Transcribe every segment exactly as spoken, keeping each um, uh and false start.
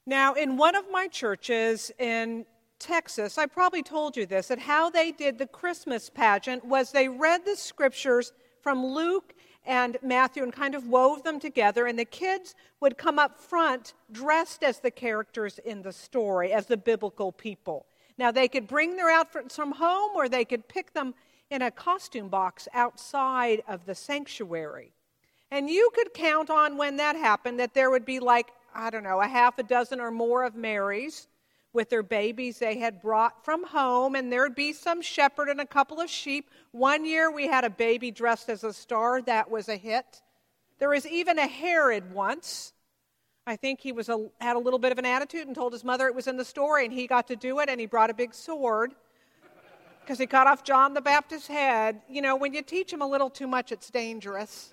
Now, in one of my churches in Texas, I probably told you this, that how they did the Christmas pageant was they read the scriptures from Luke and Matthew and kind of wove them together, and the kids would come up front dressed as the characters in the story, as the biblical people. Now, they could bring their outfits from home, or they could pick them in a costume box outside of the sanctuary. And you could count on when that happened that there would be like, I don't know, a half a dozen or more of Marys with their babies they had brought from home, and there would be some shepherd and a couple of sheep. One year we had a baby dressed as a star. That was a hit. There was even a Herod once. I think he was a, had a little bit of an attitude and told his mother it was in the story, and he got to do it, and he brought a big sword because he cut off John the Baptist's head. You know, when you teach them a little too much, it's dangerous.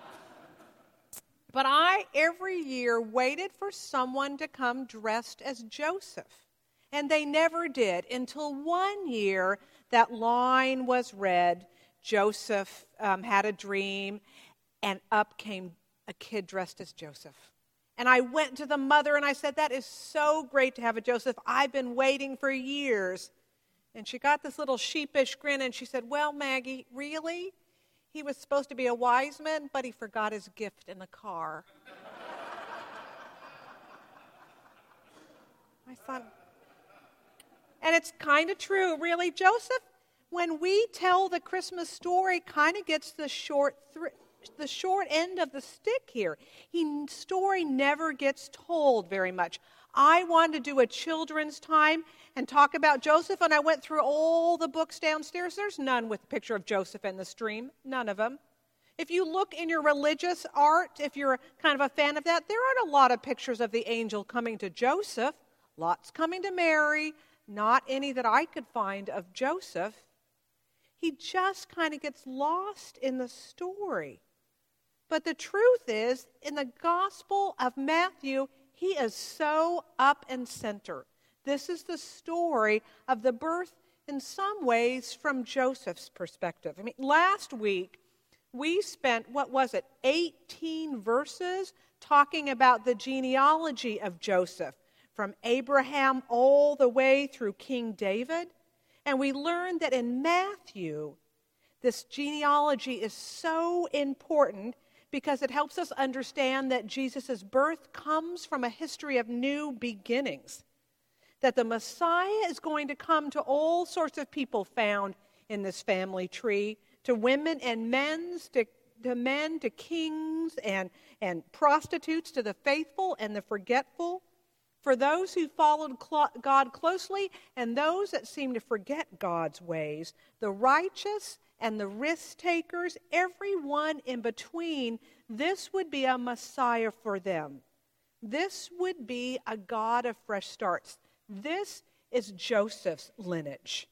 But I, every year, waited for someone to come dressed as Joseph. And they never did until one year that line was read. Joseph um, had a dream, and up came a kid dressed as Joseph. And I went to the mother and I said, that is so great to have a Joseph. I've been waiting for years. And she got this little sheepish grin and she said, well, Maggie, really? He was supposed to be a wise man, but he forgot his gift in the car. I thought, and it's kind of true, really. Joseph, when we tell the Christmas story, kind of gets the short th- the short end of the stick here. He story never gets told very much. I wanted to do a children's time and talk about Joseph, and I went through all the books downstairs. There's none with a picture of Joseph in the stream, none of them. If you look in your religious art, if you're kind of a fan of that, there aren't a lot of pictures of the angel coming to Joseph. Lots coming to Mary, not any that I could find of Joseph. He just kind of gets lost in the story. But the truth is, in the Gospel of Matthew, he is so up and center. This is the story of the birth, in some ways, from Joseph's perspective. I mean, last week, we spent, what was it, eighteen verses talking about the genealogy of Joseph, from Abraham all the way through King David. And we learned that in Matthew, this genealogy is so important because it helps us understand that Jesus' birth comes from a history of new beginnings. That the Messiah is going to come to all sorts of people found in this family tree, to women and men's, to, to men, to kings and, and prostitutes, to the faithful and the forgetful, for those who followed cl- God closely and those that seem to forget God's ways, the righteous and the risk takers, everyone in between. This would be a Messiah for them. This would be a God of fresh starts. This is Joseph's lineage.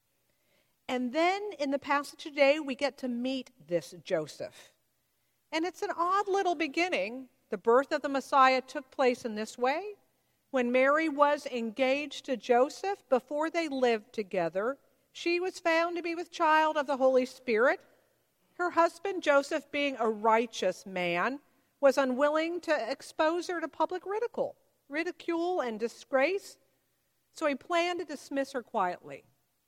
And then in the passage today, we get to meet this Joseph. And it's an odd little beginning. The birth of the Messiah took place in this way. When Mary was engaged to Joseph, before they lived together, she was found to be with child of the Holy Spirit. Her husband, Joseph, being a righteous man, was unwilling to expose her to public ridicule, ridicule and disgrace. So he planned to dismiss her quietly.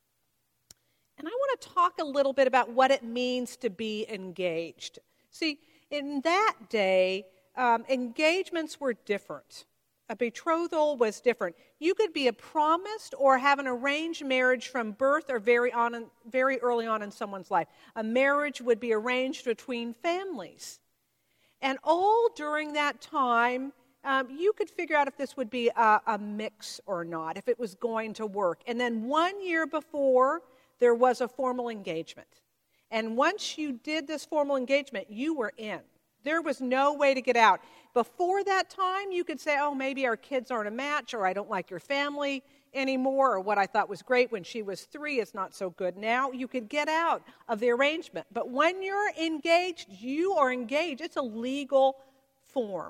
And I want to talk a little bit about what it means to be engaged. See, in that day, um, engagements were different. A betrothal was different. You could be a promised or have an arranged marriage from birth or very on, in, very early on in someone's life. A marriage would be arranged between families. And all during that time, um, you could figure out if this would be a, a mix or not, if it was going to work. And then one year before, there was a formal engagement. And once you did this formal engagement, you were in. There was no way to get out. Before that time, you could say, oh, maybe our kids aren't a match, or I don't like your family anymore, or what I thought was great when she was three is not so good now. You could get out of the arrangement. But when you're engaged, you are engaged. It's a legal form.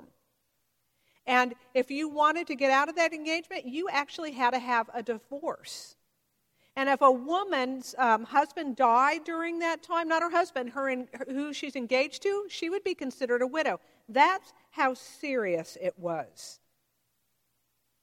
And if you wanted to get out of that engagement, you actually had to have a divorce. And if a woman's um, husband died during that time, not her husband, her, in, who she's engaged to, she would be considered a widow. That's how serious it was.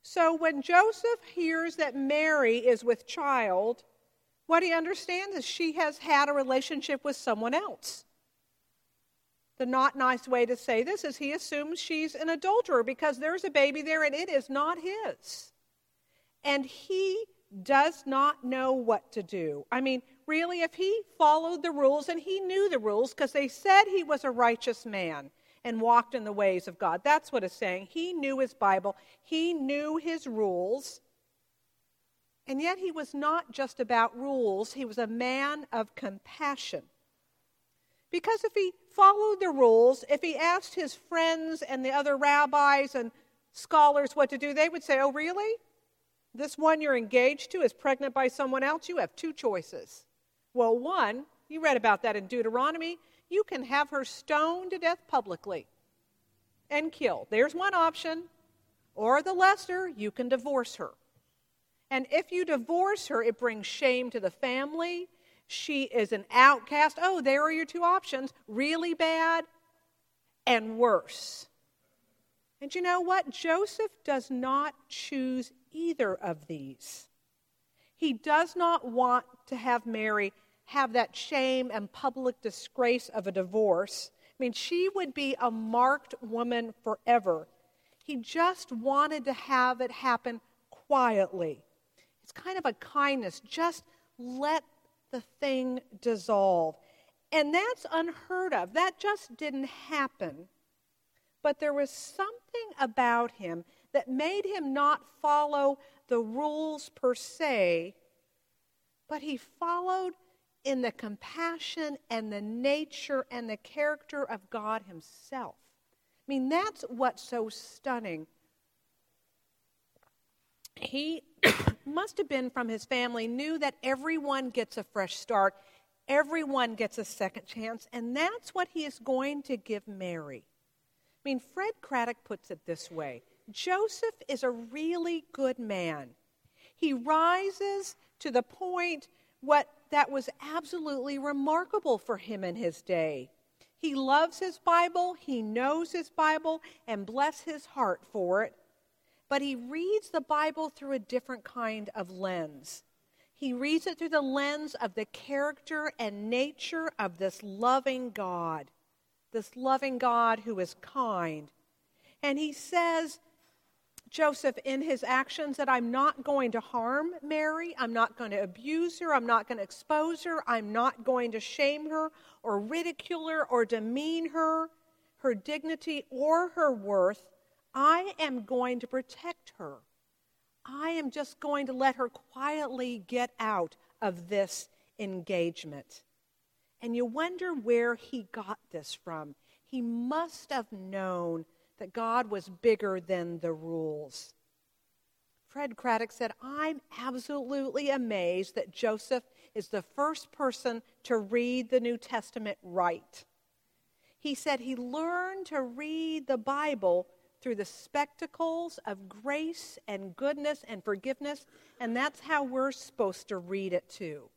So when Joseph hears that Mary is with child, what he understands is she has had a relationship with someone else. The not nice way to say this is he assumes she's an adulterer because there's a baby there and it is not his. And he does not know what to do. I mean, really, if he followed the rules, and he knew the rules because they said he was a righteous man and walked in the ways of God. That's what it's saying. He knew his Bible. He knew his rules. And yet he was not just about rules. He was a man of compassion. Because if he followed the rules, if he asked his friends and the other rabbis and scholars what to do, they would say, oh, really? This one you're engaged to is pregnant by someone else? You have two choices. Well, one, you read about that in Deuteronomy, you can have her stoned to death publicly and killed. There's one option. Or the lesser, you can divorce her. And if you divorce her, it brings shame to the family. She is an outcast. Oh, there are your two options. Really bad and worse. And you know what? Joseph does not choose either of these. He does not want to have Mary have that shame and public disgrace of a divorce. I mean, she would be a marked woman forever. He just wanted to have it happen quietly. It's kind of a kindness. Just let the thing dissolve. And that's unheard of. That just didn't happen. But there was something about him that made him not follow the rules per se, but he followed in the compassion and the nature and the character of God himself. I mean, that's what's so stunning. He must have been from his family, knew that everyone gets a fresh start, everyone gets a second chance, and that's what he is going to give Mary. I mean, Fred Craddock puts it this way. Joseph is a really good man. He rises to the point what that was absolutely remarkable for him in his day. He loves his Bible, he knows his Bible, and bless his heart for it. But he reads the Bible through a different kind of lens. He reads it through the lens of the character and nature of this loving God, this loving God who is kind. And he says, Joseph, in his actions, that I'm not going to harm Mary, I'm not going to abuse her, I'm not going to expose her, I'm not going to shame her or ridicule her or demean her, her dignity or her worth. I am going to protect her. I am just going to let her quietly get out of this engagement. And you wonder where he got this from. He must have known that God was bigger than the rules. Fred Craddock said, I'm absolutely amazed that Joseph is the first person to read the New Testament right. He said he learned to read the Bible through the spectacles of grace and goodness and forgiveness, and that's how we're supposed to read it too.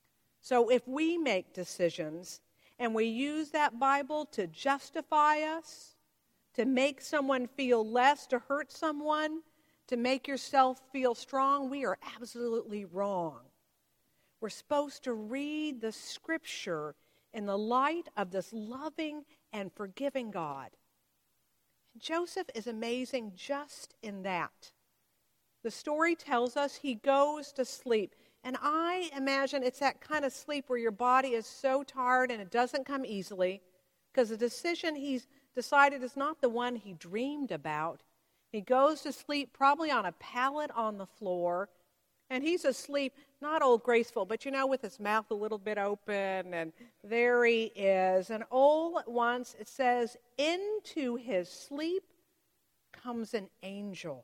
So if we make decisions and we use that Bible to justify us, to make someone feel less, to hurt someone, to make yourself feel strong, we are absolutely wrong. We're supposed to read the Scripture in the light of this loving and forgiving God. And Joseph is amazing just in that. The story tells us he goes to sleep. And I imagine it's that kind of sleep where your body is so tired and it doesn't come easily, because the decision he's decided is not the one he dreamed about. He goes to sleep probably on a pallet on the floor, and he's asleep, not old graceful, but you know, with his mouth a little bit open, and there he is. And all at once it says, into his sleep comes an angel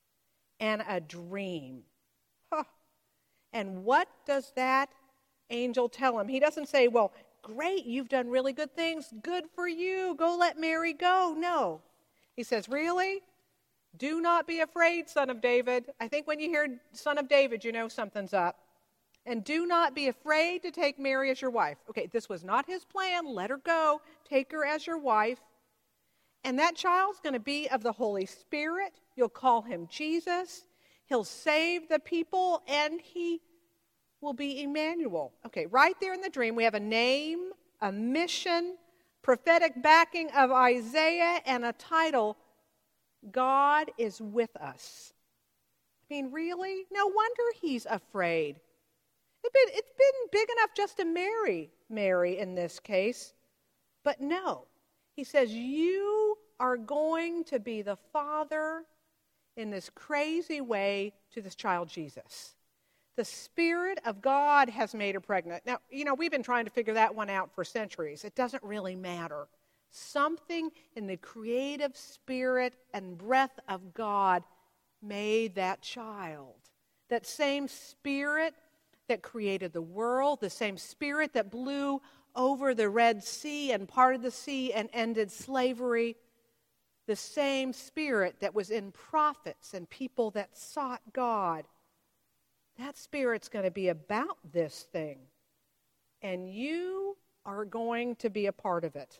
and a dream. Huh. And what does that angel tell him? He doesn't say, well, great, you've done really good things. Good for you. Go let Mary go. No. He says, really? Do not be afraid, son of David. I think when you hear son of David, you know something's up. And do not be afraid to take Mary as your wife. Okay, this was not his plan. Let her go. Take her as your wife. And that child's going to be of the Holy Spirit. You'll call him Jesus. He'll save the people, and he will be Emmanuel. Okay, right there in the dream, we have a name, a mission, prophetic backing of Isaiah, and a title, God is with us. I mean, really? No wonder he's afraid. It's been, it's been big enough just to marry Mary in this case. But no, he says, you are going to be the father in this crazy way to this child Jesus. The Spirit of God has made her pregnant. Now, you know, we've been trying to figure that one out for centuries. It doesn't really matter. Something in the creative spirit and breath of God made that child. That same Spirit that created the world, the same Spirit that blew over the Red Sea and parted the sea and ended slavery, the same Spirit that was in prophets and people that sought God. That Spirit's going to be about this thing, and you are going to be a part of it.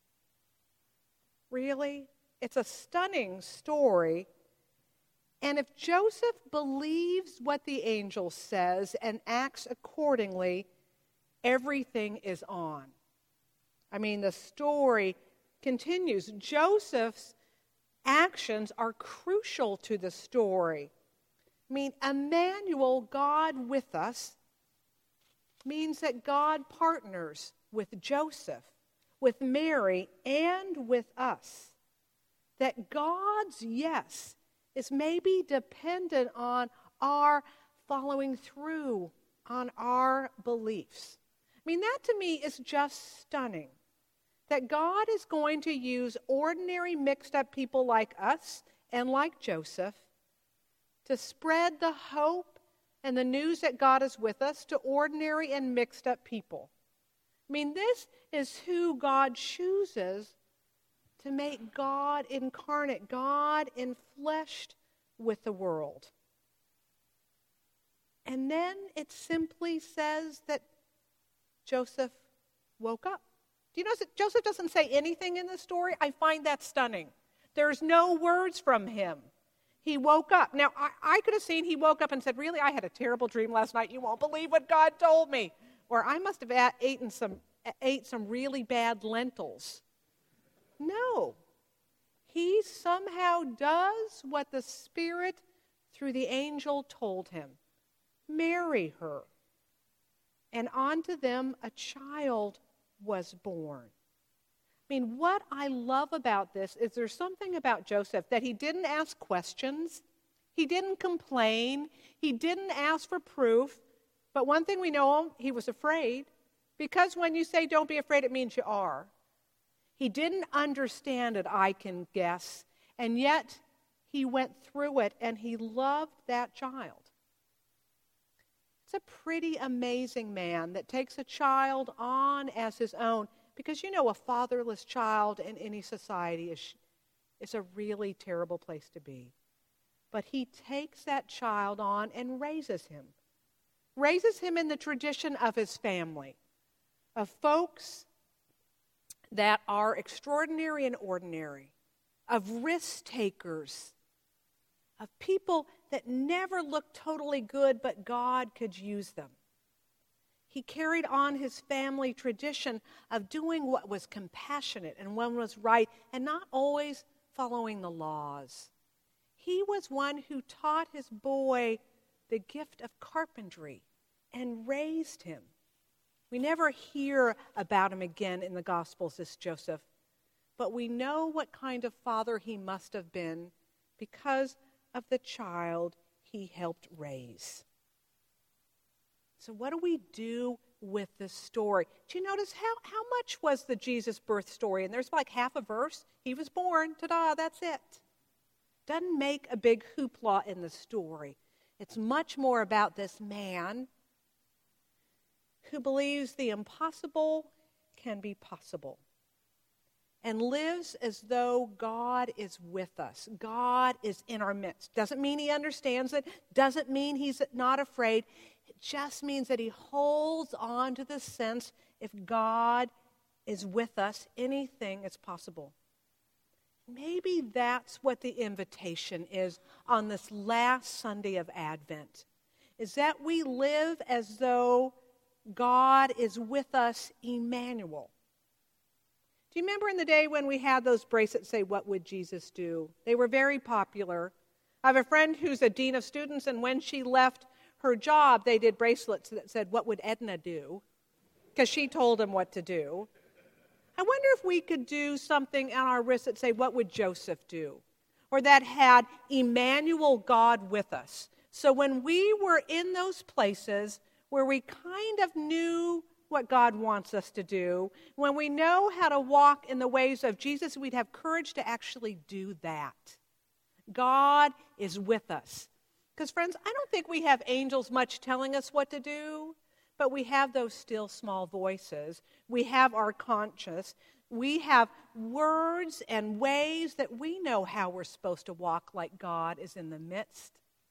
Really? It's a stunning story. And if Joseph believes what the angel says and acts accordingly, everything is on. I mean, the story continues. Joseph's actions are crucial to the story. I mean, Emmanuel, God with us, means that God partners with Joseph, with Mary, and with us. That God's yes is maybe dependent on our following through on our beliefs. I mean, that to me is just stunning. That God is going to use ordinary mixed up people like us and like Joseph to spread the hope and the news that God is with us to ordinary and mixed up people. I mean, this is who God chooses to make God incarnate, God enfleshed with the world. And then it simply says that Joseph woke up. Do you notice that Joseph doesn't say anything in the story? I find that stunning. There's no words from him. He woke up. Now, I, I could have seen he woke up and said, really, I had a terrible dream last night. You won't believe what God told me. Or I must have a- eaten some, ate some really bad lentils. No. He somehow does what the Spirit through the angel told him. Marry her. And unto them a child was born. I mean, what I love about this is there's something about Joseph that he didn't ask questions. He didn't complain. He didn't ask for proof. But one thing we know, he was afraid. Because when you say don't be afraid, it means you are. He didn't understand it, I can guess. And yet, he went through it, and he loved that child. It's a pretty amazing man that takes a child on as his own. Because, you know, a fatherless child in any society is, is a really terrible place to be. But he takes that child on and raises him. Raises him in the tradition of his family. Of folks that are extraordinary and ordinary. Of risk takers. Of people that never looked totally good, but God could use them. He carried on his family tradition of doing what was compassionate and what was right, and not always following the laws. He was one who taught his boy the gift of carpentry and raised him. We never hear about him again in the Gospels as Joseph, but we know what kind of father he must have been because of the child he helped raise. So what do we do with this story? Do you notice how, how much was the Jesus birth story? And there's like half a verse. He was born, ta-da, that's it. Doesn't make a big hoopla in the story. It's much more about this man who believes the impossible can be possible and lives as though God is with us. God is in our midst. Doesn't mean he understands it. Doesn't mean he's not afraid. It just means that he holds on to the sense if God is with us, anything is possible. Maybe that's what the invitation is on this last Sunday of Advent, is that we live as though God is with us, Emmanuel. Do you remember in the day when we had those bracelets say, "What would Jesus do?" They were very popular. I have a friend who's a dean of students, and when she left her job, they did bracelets that said, "What would Edna do?" Because she told him what to do. I wonder if we could do something on our wrist that say, "What would Joseph do?" Or that had Emmanuel, God with us. So when we were in those places where we kind of knew what God wants us to do, when we know how to walk in the ways of Jesus, we'd have courage to actually do that. God is with us. Because, friends, I don't think we have angels much telling us what to do, but we have those still small voices. We have our conscience. We have words and ways that we know how we're supposed to walk like God is in the midst.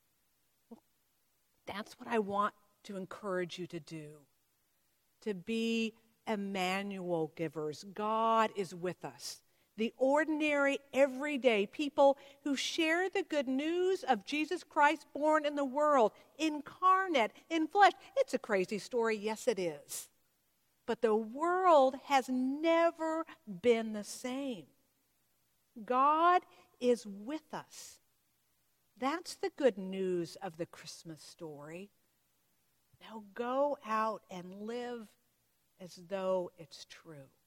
That's what I want to encourage you to do, to be Emmanuel givers. God is with us. The ordinary, everyday people who share the good news of Jesus Christ born in the world, incarnate, in flesh. It's a crazy story. Yes, it is. But the world has never been the same. God is with us. That's the good news of the Christmas story. Now go out and live as though it's true.